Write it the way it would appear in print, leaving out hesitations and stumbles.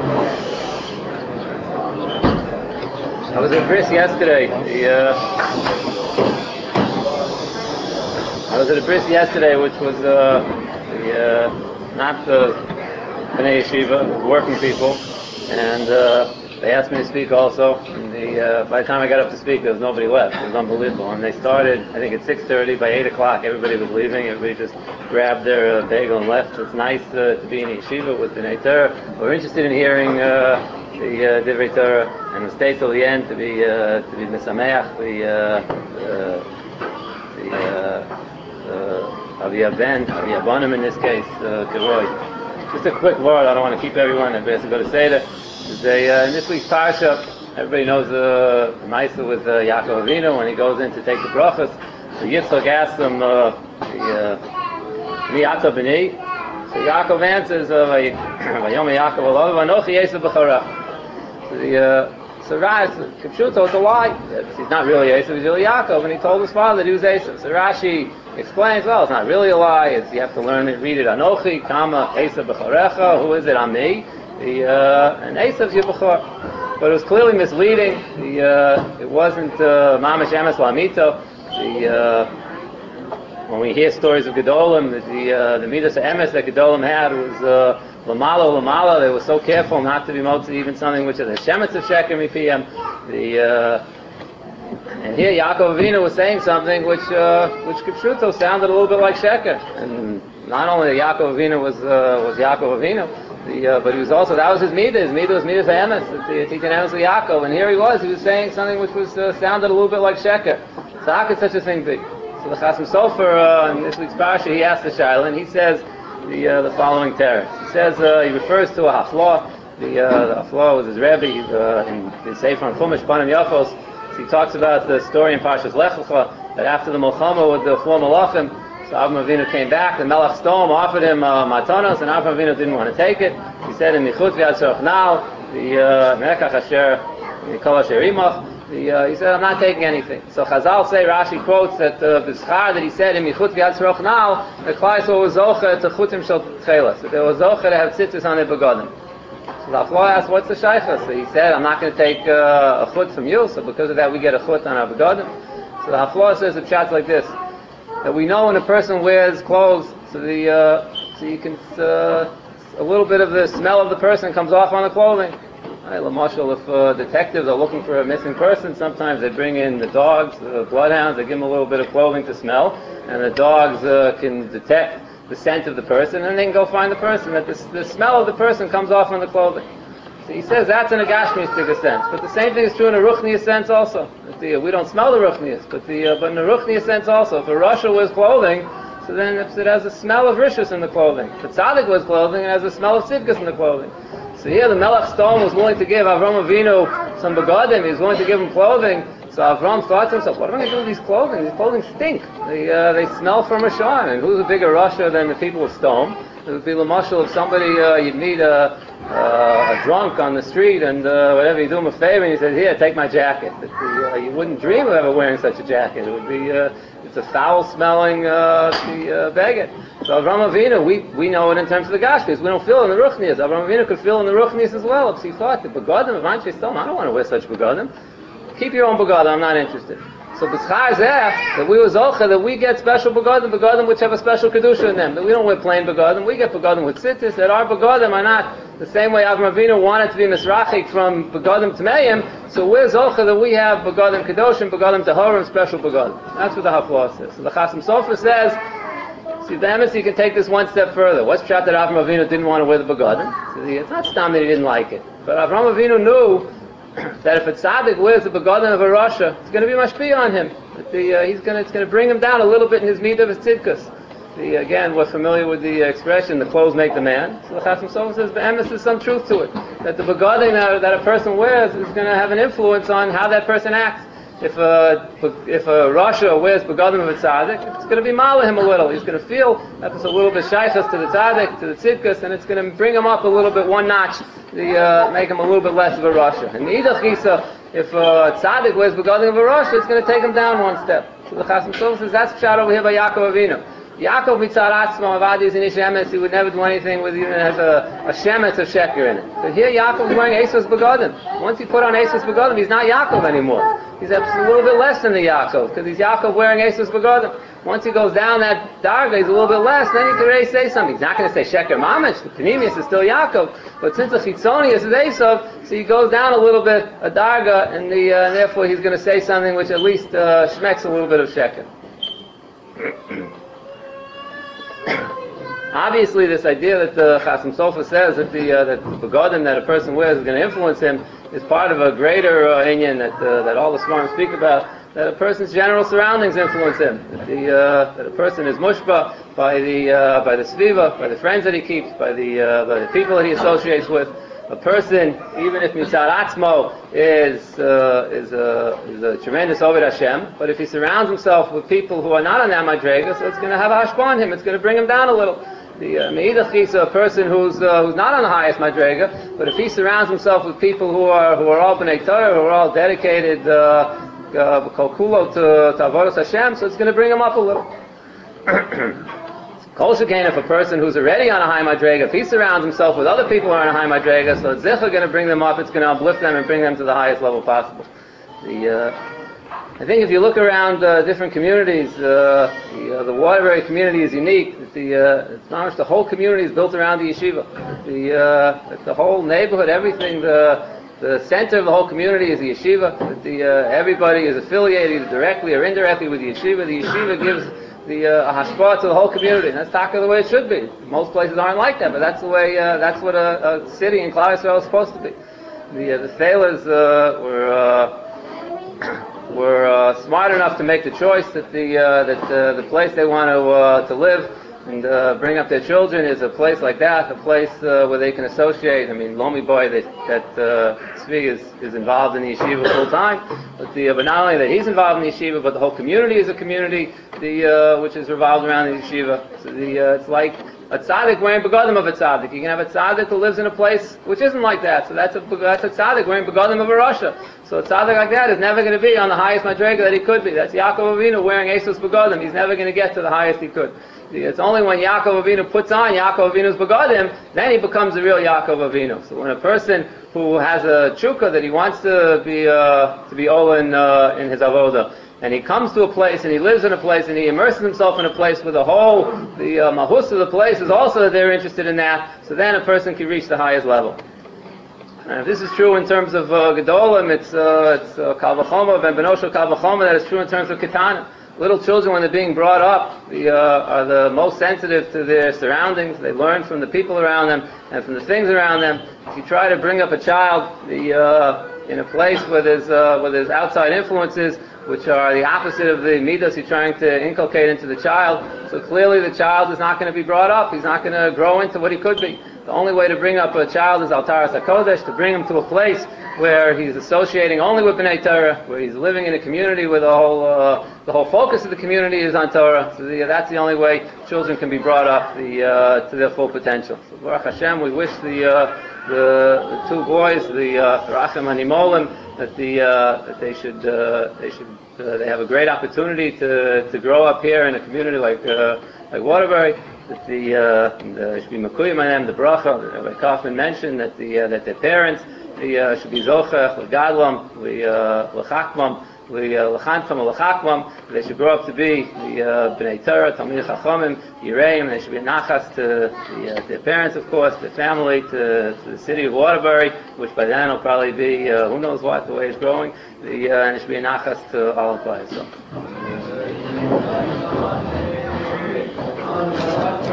I was at Bris yesterday. I was at a bris yesterday, which was not the Bnei Yeshiva, it was working people, and they asked me to speak also. And by the time I got up to speak, there was nobody left. It was unbelievable. And they started, I think, at 6:30. By 8 o'clock, everybody was leaving. Everybody just grabbed their bagel and left. It's nice to be in Yeshiva with Bnei Torah. We're interested in hearing the Divrei Torah, and we'll stay till the end to be Mesameach, Aviyah Bonim in this case, Keroy. Just a quick word, I don't want to keep everyone, everybody has to go to Seder. In this week's Parsha, everybody knows the Maisa with Yaakov Avinu when he goes in to take the brachas. So Yitzchak asks him, Mi Yaakov B'ni? So Yaakov answers, Vayom Yaakov Olav, Vanochi Yesef B'charecha. So Rashi, Kipshuto, it's a lie. He's not really Esav, he's really Yaakov, and he told his father that he was Esav. So Rashi explains, well, it's not really a lie. You have to learn it, read it. Anochi, Kama, Esav B'charecha. Who is it? Ami. And Esav's your B'char. But it was clearly misleading. It wasn't Mamash Emes Lamito. When we hear stories of Gedolim, the Midas Emes that Gedolim had was Lamala. They were so careful not to be motzi even something which is a Shemetz of Sheker Mipiyam. And here Yaakov Avinu was saying something which Kipshuto sounded a little bit like Sheker. And not only that Yaakov Avinu was Yaakov Avinu, but he was also, that was his Midah. His Midah was Midas Emes. It's Tikkun Emes Yaakov. And here he was saying something which was sounded a little bit like Sheker. So how could such a thing be? So the Chasam Sofer in this week's Parsha, he asked the Shaila, and he says the following teretz. He says he refers to a Haflah. The Haflah was his Rebbe in Sefer on Chumash Panim Yachos. So he talks about the story in Parshas Lech Lecha that after the Milchama with the four Malachim, so Avram Avinu came back. The Melech Stom offered him matanos, and Avram Avinu didn't want to take it. He said in Michut V'Yad Sorachnal, the Mekach Asher Mikol Asher Imach. He said, I'm not taking anything. So Chazal say, Rashi quotes that the schar that he said in Michut V'Yad Sorachnal, the Klai Yisrael was zocher to chutim shel tchelas. So they were zocher to have tzitzis on their begodim. So the Aflo asked, what's the shaycha? So he said, I'm not going to take a chut from you, so because of that we get a chut on our begodim. So the Aflo says the pshat's like this, that we know when a person wears clothes, so you can a little bit of the smell of the person comes off on the clothing. Right, Lamashal, if detectives are looking for a missing person, sometimes they bring in the dogs, the bloodhounds, they give them a little bit of clothing to smell, and the dogs can detect the scent of the person, and they can go find the person, that the smell of the person comes off on the clothing. So he says that's in a Gashmistic sense, but the same thing is true in a Ruchniya sense also. We don't smell the Ruchniyas, but in a Ruchniya sense also. If a Rasha wears clothing, so then it has a smell of Rishus in the clothing. If a Tzaddik wears clothing, it has a smell of Tzidkus in the clothing. So here the Melech Stom was willing to give Avram Avinu some begadim, he was willing to give him clothing. So Avram thought to himself, what am I going to do with these clothing? These clothing stink. They smell from Rishon. And who's a bigger Rasha than the people of Stom? It would be the mashal of somebody, you'd meet a drunk on the street and whatever, you do him a favor and he says, here, take my jacket. You wouldn't dream of ever wearing such a jacket. It would be, it's a foul-smelling beggar. So Avram Avinu, we know it in terms of the Gashmis. We don't feel in the Ruchnias. Avram Avinu could feel in the Ruchnias as well. If he thought, the begadim of Anshe Stom, I don't want to wear such begadim. Keep your own begadim, I'm not interested. So b'schar zeh, that we was zocher, that we get special begadim which have a special kedusha in them. That we don't wear plain begadim, we get begadim with tzitzis, that our begadim are not the same way Avram Avinu wanted to be misrachik from begadim tmeim, so we're zocher that we have begadim kedoshim, begadim tahorim, special begadim. That's what the Haflah says. So the Chasam Sofer says, see, the emes, you can take this one step further. What's pshat that Avram Avinu didn't want to wear the begadim? So it's not stam that he didn't like it, but Avram Avinu knew that if a tzaddik wears the begadim of a rasha, it's going to be mashpia on him. It's going to bring him down a little bit in his midah of his tzidkus. Again, we're familiar with the expression, the clothes make the man. So the Chasam Sofer says, be'emes, there's some truth to it. That the begadim that a person wears is going to have an influence on how that person acts. If a rasha wears begadim of a tzaddik, it's going to be mala him a little. He's going to feel that it's a little bit shaychus to the tzaddik, to the tzidkus, and it's going to bring him up a little bit, one notch, make him a little bit less of a rasha. And the idach gisa, if a tzaddik wears begadim of a rasha, it's going to take him down one step. So the Chasam Sofer says that's pshat over here by Yaakov Avinu. Yaakov mitzad atzmo avadi is an ish emes. He would never do anything with even has a shemetz of sheker in it. But here Yaakov is wearing Esau's begadim. Once he put on Esau's begadim, he's not Yaakov anymore. He's a little bit less than the Yaakov because he's Yaakov wearing Esau's begadim. Once he goes down that darga, he's a little bit less. Then he can really say something. He's not going to say sheker mamish. The panemius is still Yaakov, but since the chitzonius is Esau, so he goes down a little bit a darga, and therefore he's going to say something which at least shmecks a little bit of sheker. Obviously, this idea that the Chasam Sofer says that the begadim that a person wears is going to influence him is part of a greater inyan that all the Smarim speak about. That a person's general surroundings influence him. That a person is mushba by the sviva, by the friends that he keeps, by the people that he associates with. A person, even if mitzad atzmo is a tremendous oved Hashem, but if he surrounds himself with people who are not on that madrega, so it's going to have a hashpah on him. It's going to bring him down a little. The meidach is a person who's not on the highest madrega, but if he surrounds himself with people who are all bnei Torah, who are all dedicated kol kulo to avodas Hashem, so it's going to bring him up a little. Kol shekain, if a person who's already on a high madrega, if he surrounds himself with other people who are on a high madrega, so it's zichah going to bring them up, it's going to uplift them and bring them to the highest level possible. I think if you look around different communities, the Waterbury community is unique. It's not much, the whole community is built around the yeshiva. The whole neighborhood, everything, the center of the whole community is the yeshiva. Everybody is affiliated either directly or indirectly with the yeshiva. The yeshiva gives a hashpah to the whole community, and that's taka the way it should be. Most places aren't like that, but that's the way. That's what a city in Klal Yisrael is supposed to be. The Thalas were smart enough to make the choice that the place they want to live and bring up their children is a place like that, a place where they can associate. I mean, Lomi Boy, that Tzvi is involved in the yeshiva full time, but not only that he's involved in the yeshiva, but the whole community is a community which is revolved around the yeshiva. So it's like a tzaddik wearing begadim of a tzaddik. You can have a tzaddik who lives in a place which isn't like that. So that's a tzaddik wearing begadim of a rasha. So a tzaddik like that is never going to be on the highest madrega that he could be. That's Yaakov Avinu wearing Esau's begadim. He's never going to get to the highest he could. It's only when Yaakov Avinu puts on Yaakov Avinu's begadim, then he becomes the real Yaakov Avinu. So when a person who has a chukah that he wants to be Olin in his avoda, and he comes to a place and he lives in a place and he immerses himself in a place where the mahus of the place is also that they're interested in that, so then a person can reach the highest level. And if this is true in terms of Gedolim, it's Kal V'chomer, Ben Benoshel Kal V'chomer, that is true in terms of Ketana. Little children, when they're being brought up, are the most sensitive to their surroundings. They learn from the people around them and from the things around them. If you try to bring up a child in a place where there's outside influences, which are the opposite of the midas you're trying to inculcate into the child, so clearly the child is not going to be brought up. He's not going to grow into what he could be. The only way to bring up a child is Altaras HaKodesh, to bring him to a place where he's associating only with B'nai Torah, where he's living in a community where the whole focus of the community is on Torah. So that's the only way children can be brought up to their full potential. So Baruch Hashem, we wish the two boys, the Racham and Imolim, that they have a great opportunity to grow up here in a community like Waterbury. That should be makuyim on them, the bracha. Rabbi Kaufman mentioned that their parents should be zochach, legadlam, lechakmam, lechancham, lechakmam. They should grow up to be the bnei Torah, talmidei chachamim, yireim. They should be nachas to their parents, of course, their family, to the city of Waterbury, which by then will probably be who knows what, the way it's growing. And it should be nachas to all of Klal Yisrael.